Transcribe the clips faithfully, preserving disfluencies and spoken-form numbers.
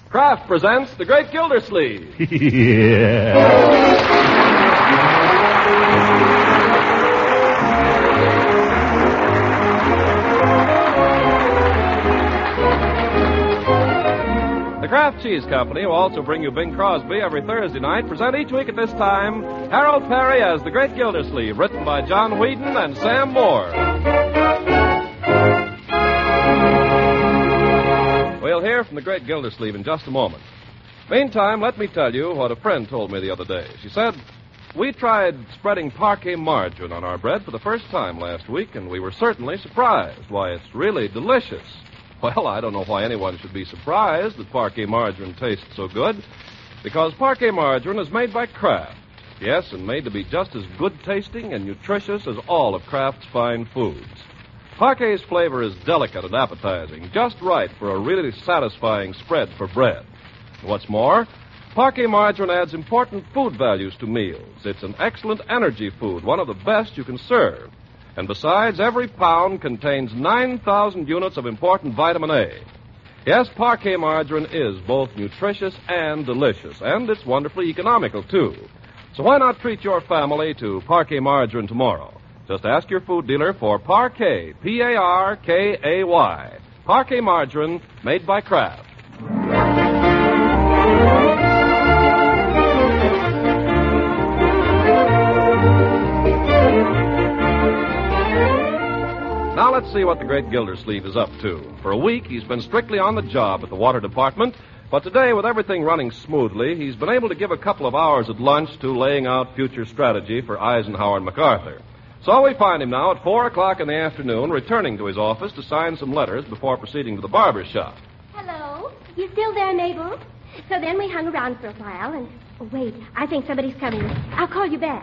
Kraft presents The Great Gildersleeve. Yeah. The Kraft Cheese Company, who also bring you Bing Crosby every Thursday night, present each week at this time Harold Perry as The Great Gildersleeve, written by John Whedon and Sam Moore. We'll hear from The Great Gildersleeve in just a moment. Meantime, let me tell you what a friend told me the other day. She said, we tried spreading Parquet margarine on our bread for the first time last week, and we were certainly surprised. Why, it's really delicious. Well, I don't know why anyone should be surprised that Parquet margarine tastes so good, because Parquet margarine is made by Kraft. Yes, and made to be just as good-tasting and nutritious as all of Kraft's fine foods. Parquet's flavor is delicate and appetizing, just right for a really satisfying spread for bread. What's more, Parquet margarine adds important food values to meals. It's an excellent energy food, one of the best you can serve. And besides, every pound contains nine thousand units of important vitamin A. Yes, Parquet margarine is both nutritious and delicious, and it's wonderfully economical, too. So why not treat your family to Parquet margarine tomorrow? Just ask your food dealer for Parquet, P A R K A Y. Parquet margarine made by Kraft. Now let's see what the Great Gildersleeve is up to. For a week, he's been strictly on the job at the water department, but today, with everything running smoothly, he's been able to give a couple of hours at lunch to laying out future strategy for Eisenhower and MacArthur. So we find him now at four o'clock in the afternoon, returning to his office to sign some letters before proceeding to the barber's shop. Hello? You still there, Mabel? So then we hung around for a while, and... Oh, wait, I think somebody's coming. I'll call you back.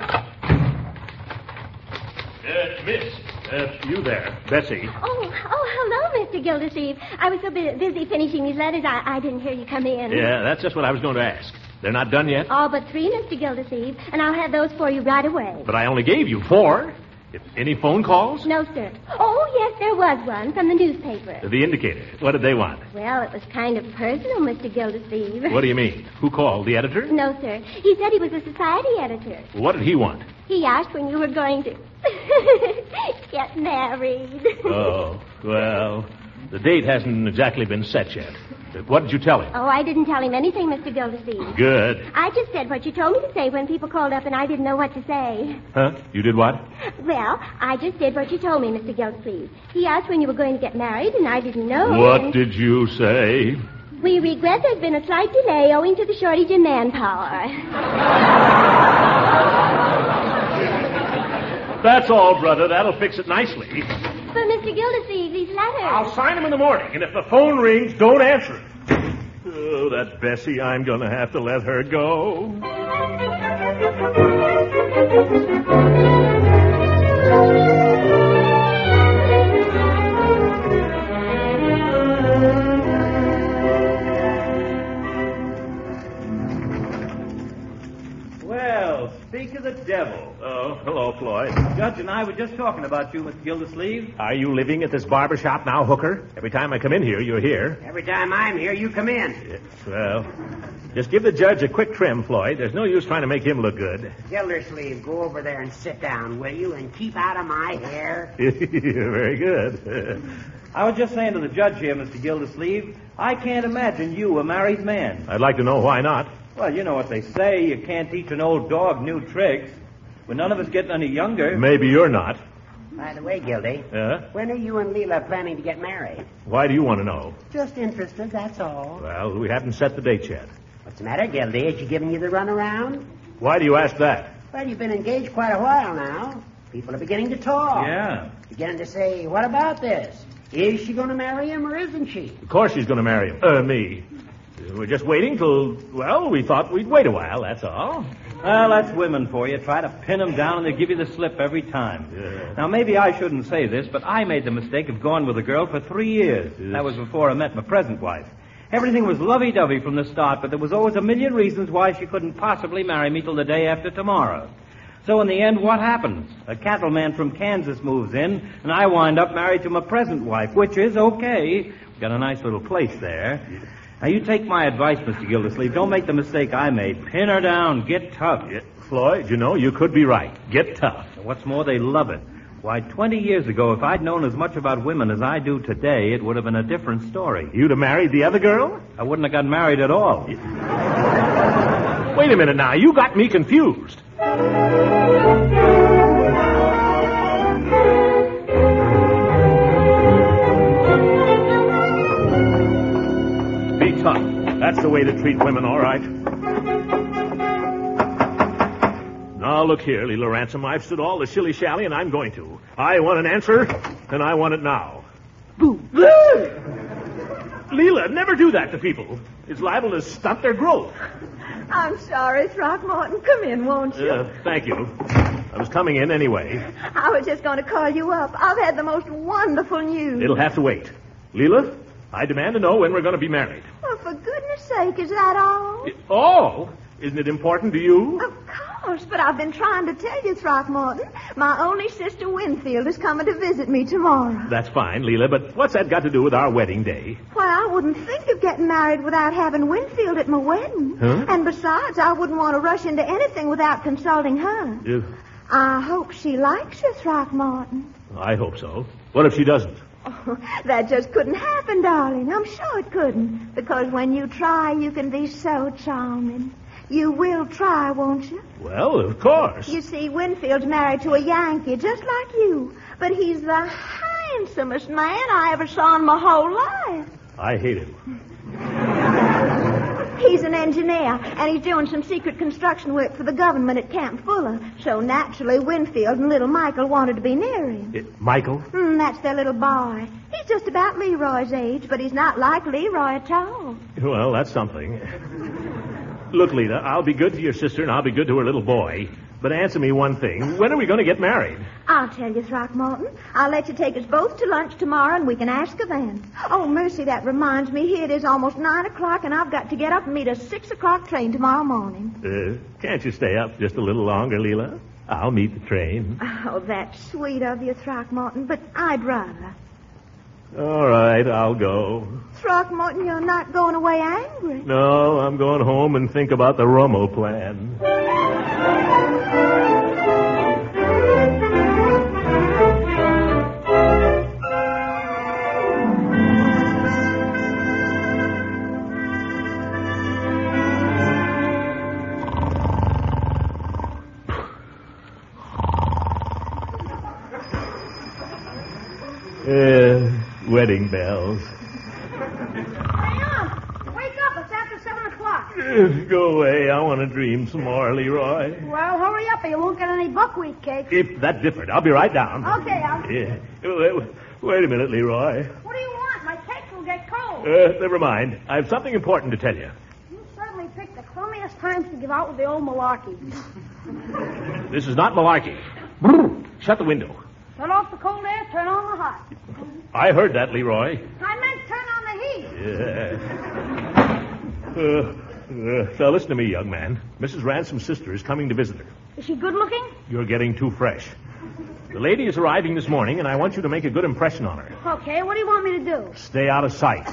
Uh, miss, uh, you there, Bessie. Oh, oh, hello, Mister Gildersleeve. I was so bu- busy finishing these letters, I, I didn't hear you come in. Yeah, that's just what I was going to ask. They're not done yet? All but three, Mister Gildersleeve, and I'll have those for you right away. But I only gave you four. If any phone calls? No, sir. Oh, yes, there was one from the newspaper. The Indicator. What did they want? Well, it was kind of personal, Mister Gildersleeve. What do you mean? Who called? The editor? No, sir. He said he was a society editor. What did he want? He asked when you were going to get married. Oh, well, the date hasn't exactly been set yet. What did you tell him? Oh, I didn't tell him anything, Mister Gildersleeve. Good. I just said what you told me to say when people called up and I didn't know what to say. Huh? You did what? Well, I just did what you told me, Mister Gildersleeve. He asked when you were going to get married, and I didn't know. What and... did you say? We regret there's been a slight delay owing to the shortage in manpower. That's all, brother. That'll fix it nicely. But, Mister Gildersleeve, these letters... I'll sign them in the morning, and if the phone rings, don't answer it. Oh, that Bessie, I'm going to have to let her go. Well, speak of the devil. Oh, hello, Floyd. Judge and I were just talking about you, Mister Gildersleeve. Are you living at this barber shop now, Hooker? Every time I come in here, you're here. Every time I'm here, you come in. Yes, well, just give the judge a quick trim, Floyd. There's no use trying to make him look good. Gildersleeve, go over there and sit down, will you? And keep out of my hair. Very good. I was just saying to the judge here, Mister Gildersleeve, I can't imagine you a married man. I'd like to know why not. Well, you know what they say. You can't teach an old dog new tricks. But none of us getting any younger. Maybe you're not. By the way, Gildy, Yeah? when are you and Leela planning to get married? Why do you want to know? Just interested, that's all. Well, we haven't set the date yet. What's the matter, Gildy? Has she given you the runaround? Why do you ask that? Well, you've been engaged quite a while now. People are beginning to talk. Yeah. Beginning to say, what about this? Is she going to marry him or isn't she? Of course she's going to marry him. Uh, me. We're just waiting till, well, we thought we'd wait a while, that's all. Well, that's women for you. Try to pin them down and they give you the slip every time. Yeah. Now, maybe I shouldn't say this, but I made the mistake of going with a girl for three years. Yes. That was before I met my present wife. Everything was lovey-dovey from the start, but there was always a million reasons why she couldn't possibly marry me till the day after tomorrow. So in the end, what happens? A cattleman from Kansas moves in, and I wind up married to my present wife, which is okay. We've got a nice little place there. Now, you take my advice, Mister Gildersleeve. Don't make the mistake I made. Pin her down. Get tough. Yeah, Floyd, you know, you could be right. Get tough. And what's more, they love it. Why, twenty years ago, if I'd known as much about women as I do today, it would have been a different story. You'd have married the other girl? I wouldn't have got married at all. Wait a minute now. You got me confused. Be tough. That's the way to treat women, all right. Now, look here, Leela Ransom. I've stood all the shilly-shally, and I'm going to. I want an answer, and I want it now. Boo. Leela, never do that to people. It's liable to stunt their growth. I'm sorry, Throckmorton. Come in, won't you? Uh, thank you. I was coming in anyway. I was just going to call you up. I've had the most wonderful news. It'll have to wait. Leela, I demand to know when we're going to be married. Oh, for goodness sake, is that all? Oh, isn't it important to you? Of course, but I've been trying to tell you, Throckmorton. My only sister Winfield is coming to visit me tomorrow. That's fine, Leela, but what's that got to do with our wedding day? Why, I wouldn't think of getting married without having Winfield at my wedding. Huh? And besides, I wouldn't want to rush into anything without consulting her. Uh, I hope she likes you, Throckmorton. I hope so. What if she doesn't? Oh, that just couldn't happen, darling. I'm sure it couldn't. Because when you try, you can be so charming. You will try, won't you? Well, of course. You see, Winfield's married to a Yankee, just like you. But he's the handsomest man I ever saw in my whole life. I hate him. He's an engineer, and he's doing some secret construction work for the government at Camp Fuller. So naturally, Winfield and little Michael wanted to be near him. It, Michael? Hmm, that's their little boy. He's just about Leroy's age, but he's not like Leroy at all. Well, that's something. Look, Lita, I'll be good to your sister, and I'll be good to her little boy. But answer me one thing. When are we going to get married? I'll tell you, Throckmorton. I'll let you take us both to lunch tomorrow, and we can ask her then. Oh, mercy, that reminds me. Here it is almost nine o'clock, and I've got to get up and meet a six o'clock train tomorrow morning. Uh, can't you stay up just a little longer, Leela? I'll meet the train. Oh, that's sweet of you, Throckmorton, but I'd rather. All right, I'll go. Throckmorton, you're not going away angry. No, I'm going home and think about the Romo plan. Uh, wedding bells. Leon, wake up. It's after seven o'clock. Uh, go away. I want to dream some more, Leroy. Well, hurry up or you won't get any buckwheat cake. If that's different, I'll be right down. Okay, I'll... Yeah. Wait, wait a minute, Leroy. What do you want? My cake will get cold. Uh, never mind. I have something important to tell you. You certainly picked the crummiest times to give out with the old malarkey. This is not malarkey. Shut the window. Turn off the cold air, turn on the hot. I heard that, Leroy. I meant turn on the heat. Yeah. Uh, uh, so listen to me, young man. Missus Ransom's sister is coming to visit her. Is she good looking? You're getting too fresh. The lady is arriving this morning, and I want you to make a good impression on her. Okay, what do you want me to do? Stay out of sight.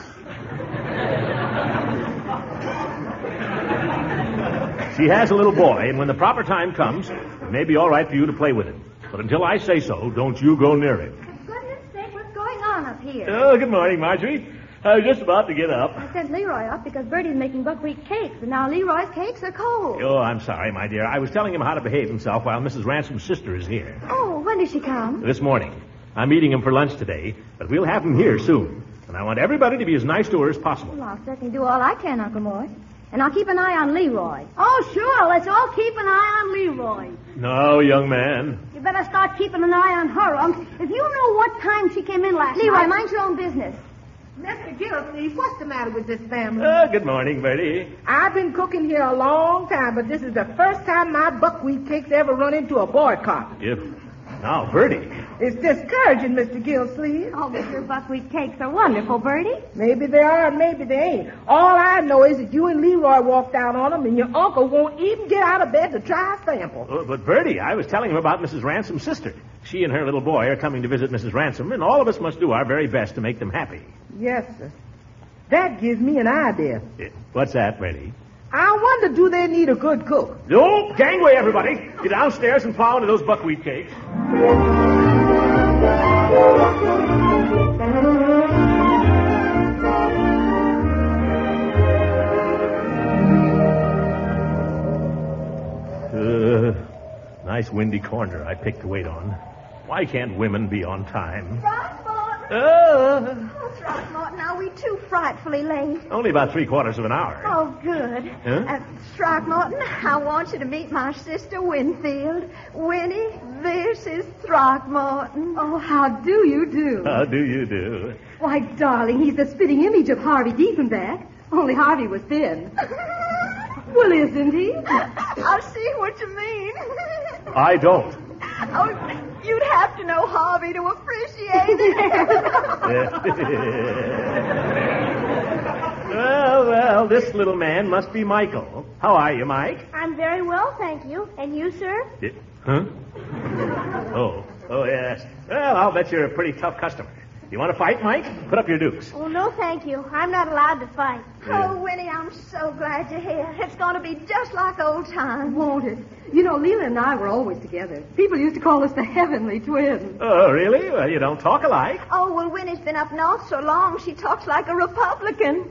She has a little boy, and when the proper time comes, it may be all right for you to play with him. But until I say so, don't you go near him. For goodness sake, what's going on up here? Oh, good morning, Marjorie. I was just about to get up. I sent Leroy up because Bertie's making buckwheat cakes, and now Leroy's cakes are cold. Oh, I'm sorry, my dear. I was telling him how to behave himself while Missus Ransom's sister is here. Oh, when did she come? This morning. I'm meeting him for lunch today, but we'll have him here soon. And I want everybody to be as nice to her as possible. Well, I'll certainly do all I can, Uncle Mort. And I'll keep an eye on Leroy. Oh, sure. Let's all keep an eye on Leroy. No, young man. You better start keeping an eye on her, Unc. If you know what time she came in last Leroy, night... mind your own business. Mister Gildersleeve, what's the matter with this family? Uh, good morning, Bertie. I've been cooking here a long time, but this is the first time my buckwheat cakes ever run into a boycott. If... Now, Bertie. It's discouraging, Mister Gildersleeve. Oh, but your buckwheat cakes are wonderful, Bertie. Maybe they are and maybe they ain't. All I know is that you and Leroy walked out on them, and your uncle won't even get out of bed to try a sample. Uh, but, Bertie, I was telling him about Missus Ransom's sister. She and her little boy are coming to visit Missus Ransom, and all of us must do our very best to make them happy. Yes, sir. That gives me an idea. Yeah, what's that, Reddy? I wonder, do they need a good cook? No, gangway, everybody. Get downstairs and plow into those buckwheat cakes. Uh, nice windy corner I picked to wait on. Why can't women be on time? Throckmorton! Uh, Oh, Throckmorton, are we too frightfully late? only about three quarters of an hour. Oh, good. Huh? Uh, Throckmorton, I want you to meet my sister Winfield. Winnie, this is Throckmorton. Oh, how do you do? How do you do? Why, darling, he's the spitting image of Harvey Diefenbach. Only Harvey was thin. Well, isn't he? I see what you mean. I don't. Oh, you'd have to know Harvey to appreciate it. Well, well, this little man must be Michael. How are you, Mike? I'm very well, thank you. And you, sir? Yeah. Huh? Oh, oh, yes. Well, I'll bet you're a pretty tough customer. You want to fight, Mike? Put up your dukes. Oh, no, thank you. I'm not allowed to fight. Oh, Winnie, I'm so glad you're here. It's going to be just like old times. Won't it? You know, Leela and I were always together. People used to call us the heavenly twins. Oh, really? Well, you don't talk alike. Oh, well, Winnie's been up north so long, she talks like a Republican.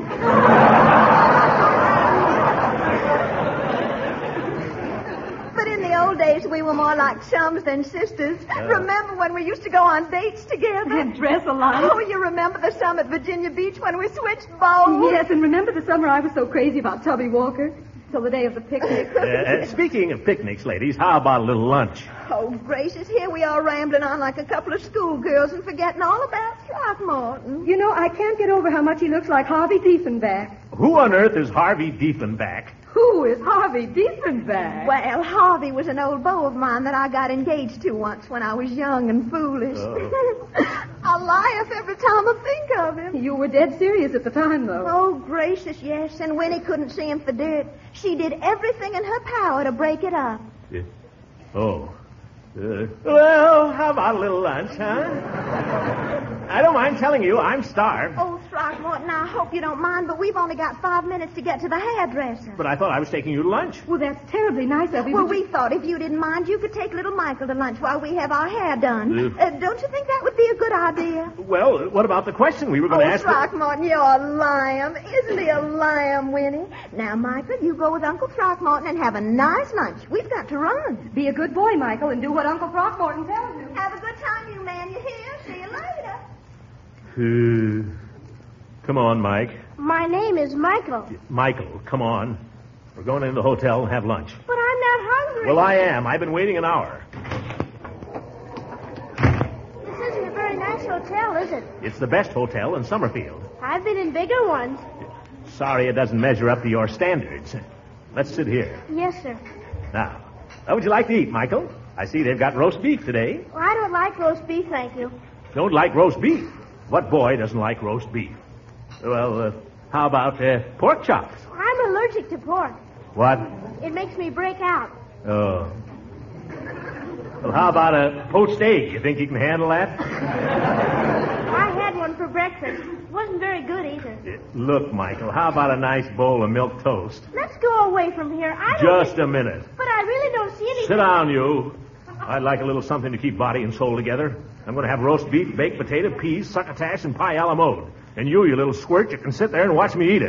But in the old days, we were more like chums than sisters. Uh. Remember when we used to go on dates together? And dress alike. Oh, you remember the summer at Virginia Beach when we switched bows? Yes, and remember the summer I was so crazy about Tubby Walker? Till the day of the picnic. Uh, speaking of picnics, ladies, how about a little lunch? Oh, gracious, here we are rambling on like a couple of schoolgirls and forgetting all about Throckmorton. You know, I can't get over how much he looks like Harvey Diefenbach. Who on earth is Harvey Diefenbach? Who is Harvey Diefenbach? Well, Harvey was an old beau of mine that I got engaged to once when I was young and foolish. Oh. I laugh every time I think of him. You were dead serious at the time, though. Oh, gracious, yes. And Winnie couldn't see him for dirt. She did everything in her power to break it up. Yeah. Oh. Uh, well, how about a little lunch, huh? I don't mind telling you, I'm starved. Oh, Throckmorton, I hope you don't mind, but we've only got five minutes to get to the hairdresser. But I thought I was taking you to lunch. Well, that's terribly nice of you. Well, but we you- thought if you didn't mind, you could take little Michael to lunch while we have our hair done. Uh, Uh, don't you think that would be a good idea? Well, what about the question we were going Oh, to ask? Throckmorton, you're a lamb. Isn't he a lamb, Winnie? Now, Michael, you go with Uncle Throckmorton and have a nice lunch. We've got to run. Be a good boy, Michael, and do what Uncle Throckmorton tells you. Have a good time, you man. You hear? See you later. Uh, come on, Mike. My name is Michael. Michael, come on. We're going into the hotel and have lunch. But I'm not hungry. Well, I am. I've been waiting an hour. This isn't a very nice hotel, is it? It's the best hotel in Summerfield. I've been in bigger ones. Sorry it doesn't measure up to your standards. Let's sit here. Yes, sir. Now, what would you like to eat, Michael? I see they've got roast beef today. Well, I don't like roast beef, thank you. Don't like roast beef? What boy doesn't like roast beef? Well, uh, how about uh, pork chops? I'm allergic to pork. What? It makes me break out. Oh. Well, how about a poached egg? You think you can handle that? I had one for breakfast. It wasn't very good either. Look, Michael, how about a nice bowl of milk toast? Let's go away from here. I don't... Just a minute. But I really don't see anything. Sit down, you. I'd like a little something to keep body and soul together. I'm going to have roast beef, baked potato, peas, succotash, and pie a la mode. And you, you little squirt, you can sit there and watch me eat it.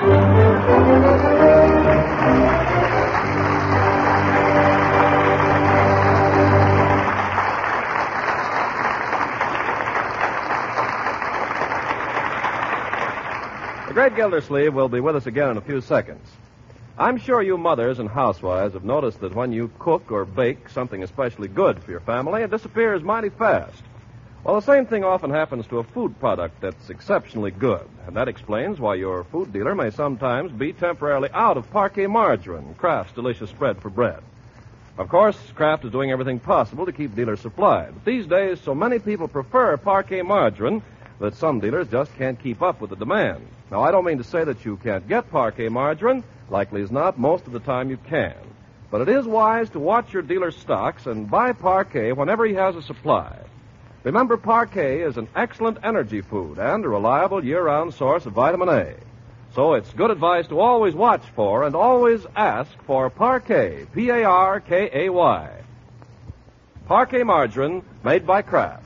The great Gildersleeve will be with us again in a few seconds. I'm sure you mothers and housewives have noticed that when you cook or bake something especially good for your family, it disappears mighty fast. Well, the same thing often happens to a food product that's exceptionally good, and that explains why your food dealer may sometimes be temporarily out of Parquet margarine, Kraft's delicious spread for bread. Of course, Kraft is doing everything possible to keep dealers supplied. But these days, so many people prefer Parquet margarine that some dealers just can't keep up with the demand. Now, I don't mean to say that you can't get Parquet margarine. Likely as not, most of the time you can. But it is wise to watch your dealer's stocks and buy Parquet whenever he has a supply. Remember, Parquet is an excellent energy food and a reliable year-round source of vitamin A. So it's good advice to always watch for and always ask for Parquet, P A R K A Y. Parquet margarine made by Kraft.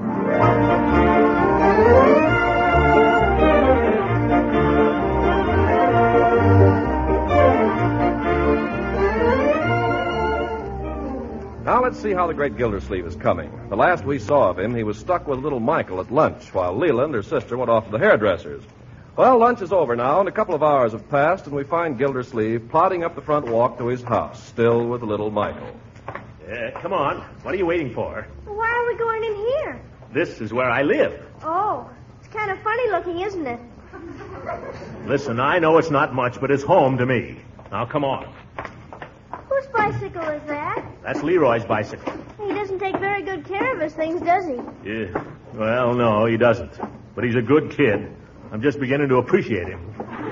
Now let's see how the great Gildersleeve is coming. The last we saw of him, he was stuck with little Michael at lunch while Leland, her sister, went off to the hairdresser's. Well, lunch is over now, and a couple of hours have passed, and we find Gildersleeve plodding up the front walk to his house, still with little Michael. Uh, come on. What are you waiting for? Why are we going in here? This is where I live. Oh, it's kind of funny looking, isn't it? Listen, I know it's not much, but it's home to me. Now, come on. Whose bicycle is that? That's Leroy's bicycle. He doesn't take very good care of his things, does he? Yeah. Well, no, he doesn't. But he's a good kid. I'm just beginning to appreciate him.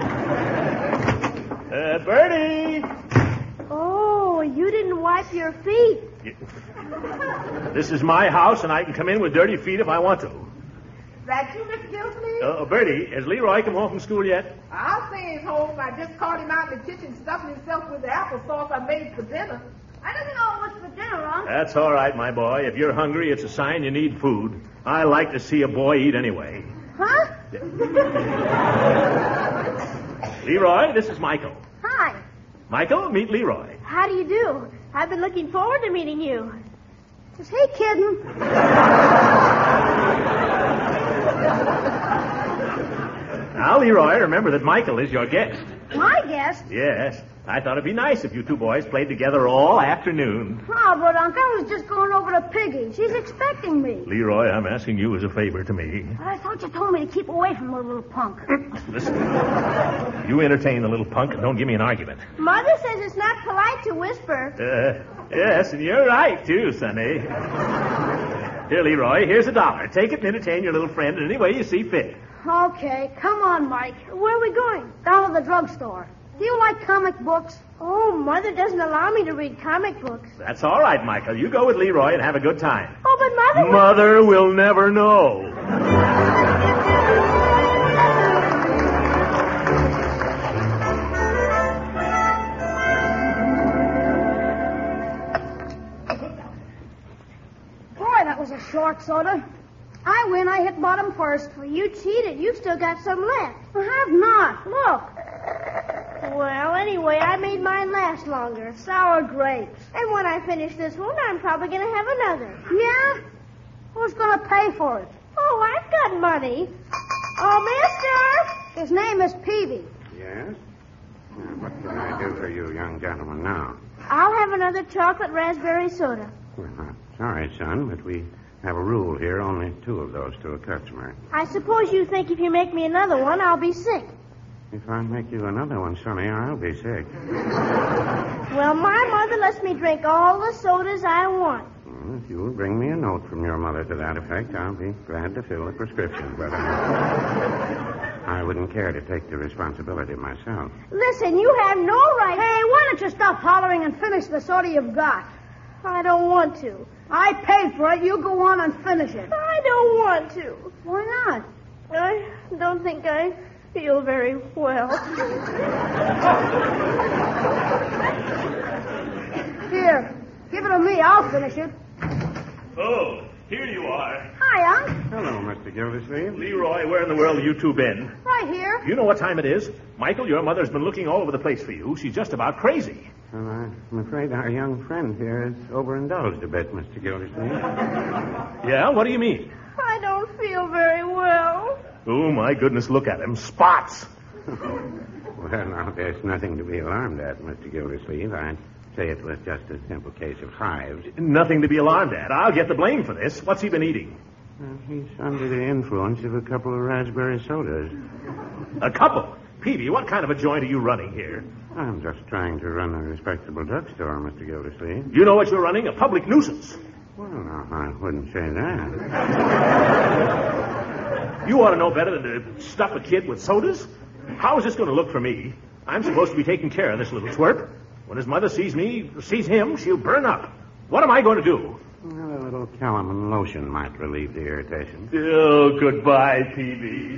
Uh, Bertie! Oh, you didn't wipe your feet. This is my house, and I can come in with dirty feet if I want to. That you, Mister Gildersleeve? Uh, Bertie, has Leroy come home from school yet? I'll say he's home. I just caught him out in the kitchen stuffing himself with the applesauce I made for dinner. I don't know what's for dinner, Unc. That's all right, my boy. If you're hungry, it's a sign you need food. I like to see a boy eat anyway. Huh? Leroy, this is Michael. Hi. Michael, meet Leroy. How do you do? I've been looking forward to meeting you. Is he kidding? Now, Leroy, remember that Michael is your guest. My guest? Yes. I thought it'd be nice if you two boys played together all afternoon. Oh, but Unc, I was just going over to Piggy. She's expecting me. Leroy, I'm asking you as a favor to me. I thought you told me to keep away from the little punk. Listen, you entertain the little punk and don't give me an argument. Mother says it's not polite to whisper. Uh, yes, and you're right, too, Sonny. Here, Leroy, here's a dollar. Take it and entertain your little friend in any way you see fit. Okay, come on, Mike. Where are we going? Down to the drugstore. Do you like comic books? Oh, Mother doesn't allow me to read comic books. That's all right, Michael. You go with Leroy and have a good time. Oh, but Mother... Mother will never know. Boy, that was a short soda. I win. I hit bottom first. Well, you cheated. You've still got some left. I have not. Look. Well, anyway, I made mine last longer. Sour grapes. And when I finish this one, I'm probably going to have another. Yeah? Who's going to pay for it? Oh, I've got money. Oh, mister! His name is Peavy. Yes? Now, what can I do for you, young gentlemen, now? I'll have another chocolate raspberry soda. Well, I'm sorry, son, but we have a rule here, only two of those to a customer. I suppose you think if you make me another one, I'll be sick. If I make you another one, Sonny, I'll be sick. Well, my mother lets me drink all the sodas I want. Well, if you'll bring me a note from your mother to that effect, I'll be glad to fill the prescription, but I, I wouldn't care to take the responsibility myself. Listen, you have no right... Hey, why don't you stop hollering and finish the soda you've got? I don't want to. I paid for it. You go on and finish it. I don't want to. Why not? I don't think I feel very well. Here, give it to me. I'll finish it. Oh, here you are. Hi, Unc. Hello, Mister Gildersleeve. Leroy, where in the world have you two been? Right here. You know what time it is? Michael, your mother's been looking all over the place for you. She's just about crazy. Well, I'm afraid our young friend here has overindulged a bit, Mister Gildersleeve. Yeah? What do you mean? I don't feel very well. Oh, my goodness, look at him. Spots. Well, now, there's nothing to be alarmed at, Mister Gildersleeve. I'd say it was just a simple case of hives. Nothing to be alarmed at. I'll get the blame for this. What's he been eating? Well, he's under the influence of a couple of raspberry sodas. A couple? Peavy, what kind of a joint are you running here? I'm just trying to run a respectable drugstore, Mister Gildersleeve. You know what you're running? A public nuisance. Well, no, I wouldn't say that. You ought to know better than to stuff a kid with sodas. How is this going to look for me? I'm supposed to be taking care of this little twerp. When his mother sees me, sees him, she'll burn up. What am I going to do? Well, a little calamine lotion might relieve the irritation. Oh, goodbye, Peavy.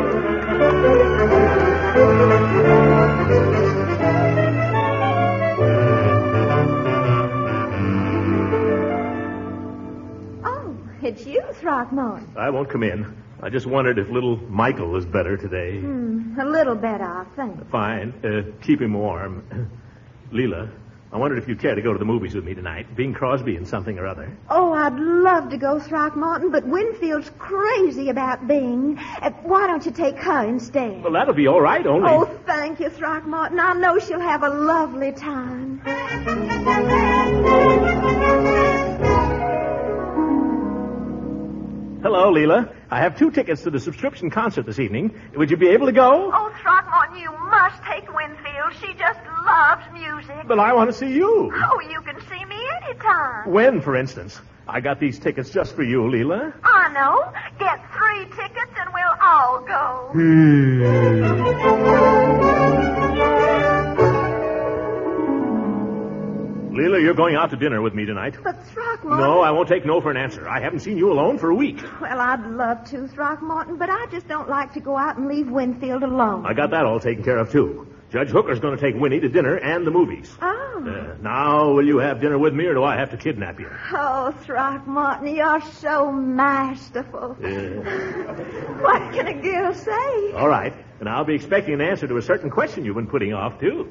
Oh, it's you, Throckmorton. I won't come in. I just wondered if little Michael was better today. Hmm, a little better, I think. Fine. Uh, keep him warm. Leela, I wondered if you'd care to go to the movies with me tonight. Bing Crosby and something or other. Oh, I'd love to go, Throckmorton, but Winfield's crazy about Bing. Uh, why don't you take her instead? Well, that'll be all right, only... Oh, thank you, Throckmorton. I know she'll have a lovely time. Hello, Leela. I have two tickets to the subscription concert this evening. Would you be able to go? Oh, Throckmorton, you must take Winfield. She just loves music. But I want to see you. Oh, you can see me anytime. When, for instance? I got these tickets just for you, Leela. I know. Get three tickets and we'll all go. Leela, you're going out to dinner with me tonight. But Throckmorton... No, I won't take no for an answer. I haven't seen you alone for a week. Well, I'd love to, Throckmorton, but I just don't like to go out and leave Winfield alone. I got that all taken care of, too. Judge Hooker's going to take Winnie to dinner and the movies. Oh. Uh, now, will you have dinner with me, or do I have to kidnap you? Oh, Throckmorton, you're so masterful. Yeah. What can a girl say? All right. And I'll be expecting an answer to a certain question you've been putting off, too.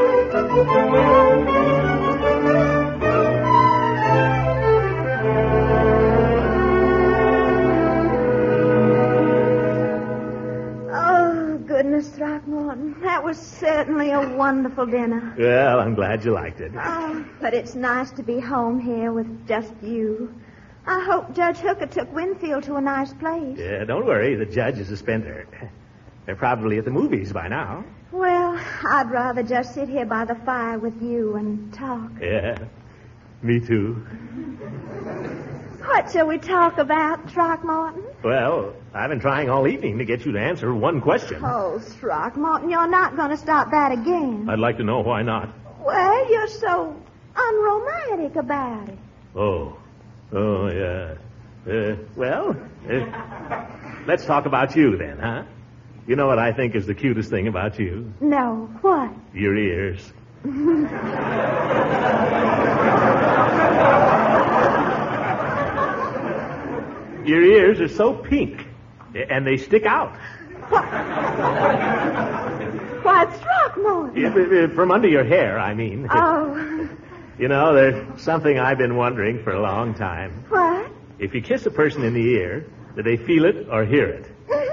Oh, goodness, Throckmorton. That was certainly a wonderful dinner. Well, I'm glad you liked it. Oh, but it's nice to be home here with just you. I hope Judge Hooker took Winfield to a nice place. Yeah, don't worry. The judge is a spender. They're probably at the movies by now. Well, I'd rather just sit here by the fire with you and talk. Yeah, me too. What shall we talk about, Throckmorton? Well, I've been trying all evening to get you to answer one question. Oh, Throckmorton, you're not going to stop that again. I'd like to know why not. Well, you're so unromantic about it. Oh, oh, yeah. Uh, well, uh, let's talk about you then, huh? You know what I think is the cutest thing about you? No, what? Your ears. Your ears are so pink, and they stick out. Why, Throckmorton. Yeah, from under your hair, I mean. Oh. You know, there's something I've been wondering for a long time. What? If you kiss a person in the ear, do they feel it or hear it?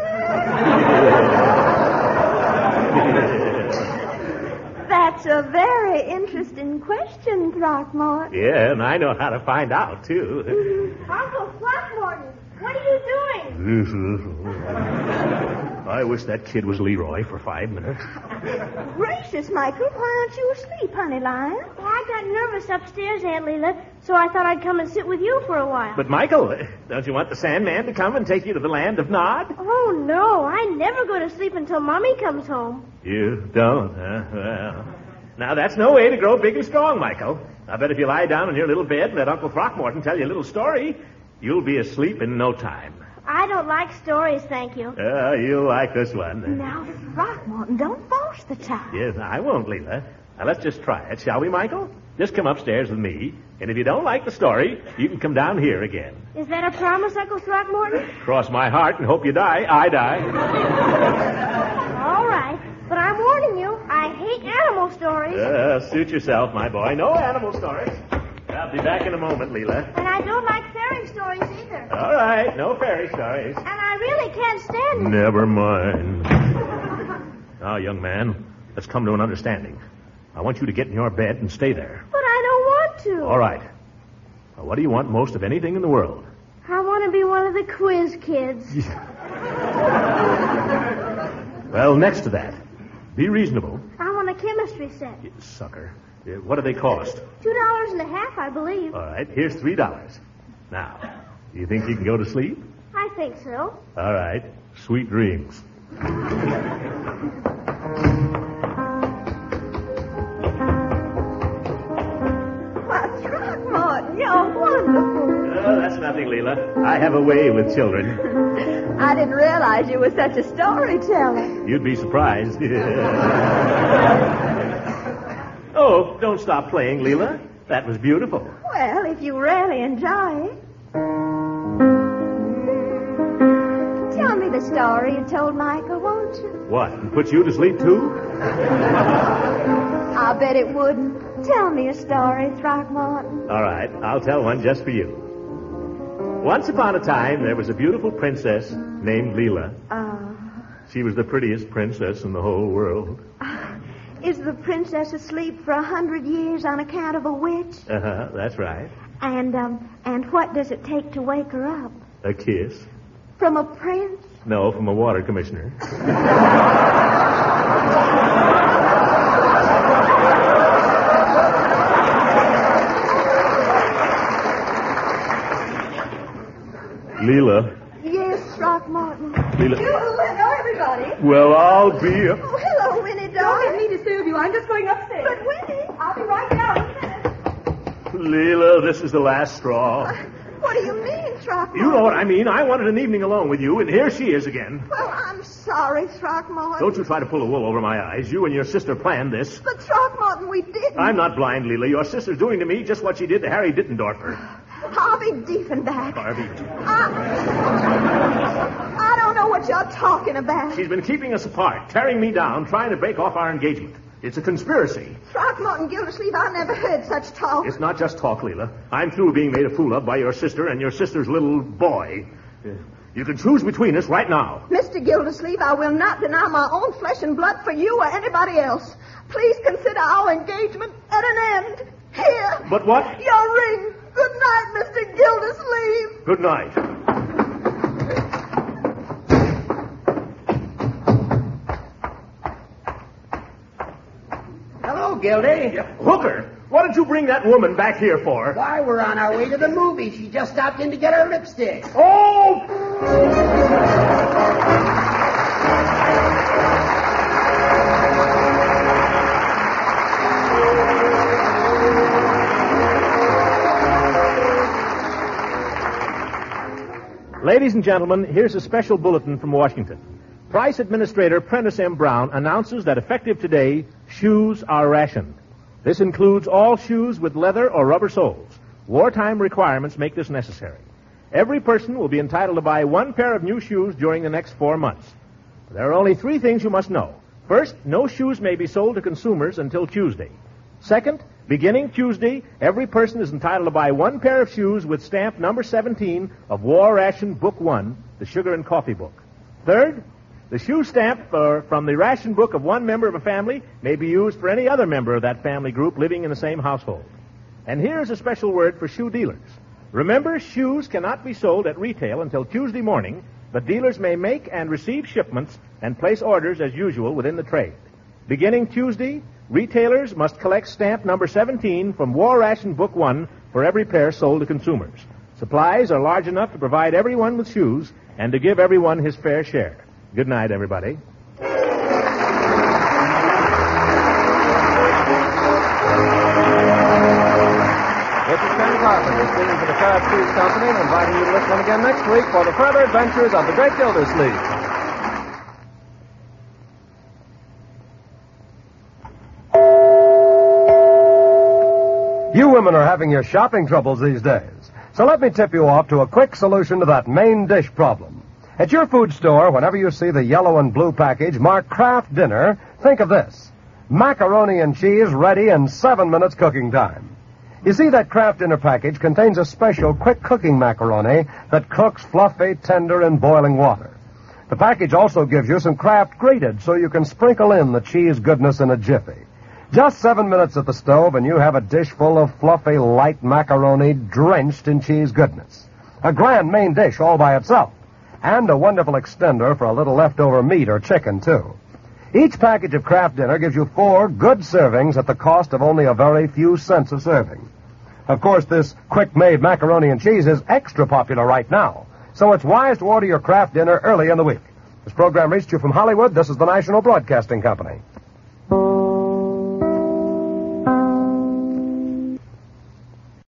That's a very interesting question, Throckmorton. Yeah, and I know how to find out, too. Uncle Throckmorton, what are you doing? I wish that kid was Leroy for five minutes. Gracious, Michael, why aren't you asleep, honey lion? Well, I got nervous upstairs, Aunt Leela, so I thought I'd come and sit with you for a while. But, Michael, don't you want the Sandman to come and take you to the land of Nod? Oh, no, I never go to sleep until Mommy comes home. You don't, huh? Well, now that's no way to grow big and strong, Michael. I bet if you lie down in your little bed and let Uncle Throckmorton tell you a little story, you'll be asleep in no time. I don't like stories, thank you. Uh, you'll like this one. Now, Throckmorton, don't force the child. Yes, I won't, Leela. Now, let's just try it, shall we, Michael? Just come upstairs with me, and if you don't like the story, you can come down here again. Is that a promise, Uncle Throckmorton? Cross my heart and hope you die. I die. All right, but I'm warning you, I hate animal stories. Uh, suit yourself, my boy. No animal stories. I'll be back in a moment, Leela. And I don't like fairy stories either. All right, no fairy stories. And I really can't stand it. Never mind. Now, young man, let's come to an understanding. I want you to get in your bed and stay there. But I don't want to. All right. Now, what do you want most of anything in the world? I want to be one of the quiz kids. Well, next to that, be reasonable. I want a chemistry set. You sucker. Uh, What do they cost? Two dollars and a half, I believe. All right, here's three dollars. Now, do you think you can go to sleep? I think so. All right. Sweet dreams. Why, Throckmorton, you're wonderful. nothing, Leela. I have a way with children. I didn't realize you were such a storyteller. You'd be surprised. Oh, don't stop playing, Leela. That was beautiful. Well, if you really enjoy it. Tell me the story you told Michael, won't you? What, and put you to sleep, too? I'll bet it wouldn't. Tell me a story, Throckmorton. All right, I'll tell one just for you. Once upon a time, there was a beautiful princess named Leela. Oh. She was the prettiest princess in the whole world. Uh, is the princess asleep for a hundred years on account of a witch? Uh-huh, that's right. And, um, and what does it take to wake her up? A kiss. From a prince? No, from a water commissioner. Leela. Yes, Throckmorton. Leela. Hello, everybody. Well, I'll be... A... Oh, hello, Winnie, Don't darling. get me to serve you. I'm just going upstairs. But, Winnie. I'll be right down. Leela, this is the last straw. Uh, what do you mean, Throckmorton? You know what I mean. I wanted an evening alone with you, and here she is again. Well, I'm sorry, Throckmorton. Don't you try to pull the wool over my eyes. You and your sister planned this. But, Throckmorton, we didn't. I'm not blind, Leela. Your sister's doing to me just what she did to Harry Dittendorfer. Harvey Diefenbach. Harvey. I... I don't know what you're talking about. She's been keeping us apart, tearing me down, trying to break off our engagement. It's a conspiracy. Throckmorton Gildersleeve, I never heard such talk. It's not just talk, Leela. I'm through being made a fool of by your sister and your sister's little boy. You can choose between us right now. Mister Gildersleeve, I will not deny my own flesh and blood for you or anybody else. Please consider our engagement at an end. Here. But what? Your ring. Good night, Mister Gildersleeve. Good night. Hello, Gildy. Hooker, what did you bring that woman back here for? Why, we're on our way to the movie. She just stopped in to get her lipstick. Oh! Ladies and gentlemen, here's a special bulletin from Washington. Price Administrator Prentice M. Brown announces that effective today, shoes are rationed. This includes all shoes with leather or rubber soles. Wartime requirements make this necessary. Every person will be entitled to buy one pair of new shoes during the next four months. There are only three things you must know. First, no shoes may be sold to consumers until Tuesday. Second, beginning Tuesday, every person is entitled to buy one pair of shoes with stamp number seventeen of War Ration Book One, the Sugar and Coffee Book. Third, the shoe stamp uh, from the ration book of one member of a family may be used for any other member of that family group living in the same household. And here's a special word for shoe dealers. Remember, shoes cannot be sold at retail until Tuesday morning, but dealers may make and receive shipments and place orders as usual within the trade. Beginning Tuesday, retailers must collect stamp number seventeen from War Ration Book One for every pair sold to consumers. Supplies are large enough to provide everyone with shoes and to give everyone his fair share. Good night, everybody. This is Ken Carpenter speaking for the Kraft Shoes Company and inviting you to listen again next week for the further adventures of the Great Gildersleeve. You women are having your shopping troubles these days. So let me tip you off to a quick solution to that main dish problem. At your food store, whenever you see the yellow and blue package marked Kraft Dinner, think of this. Macaroni and cheese ready in seven minutes cooking time. You see, that Kraft Dinner package contains a special quick cooking macaroni that cooks fluffy, tender in boiling water. The package also gives you some Kraft grated so you can sprinkle in the cheese goodness in a jiffy. Just seven minutes at the stove and you have a dish full of fluffy, light macaroni drenched in cheese goodness. A grand main dish all by itself. And a wonderful extender for a little leftover meat or chicken, too. Each package of Kraft Dinner gives you four good servings at the cost of only a very few cents a serving. Of course, this quick-made macaroni and cheese is extra popular right now, so it's wise to order your Kraft Dinner early in the week. This program reached you from Hollywood. This is the National Broadcasting Company.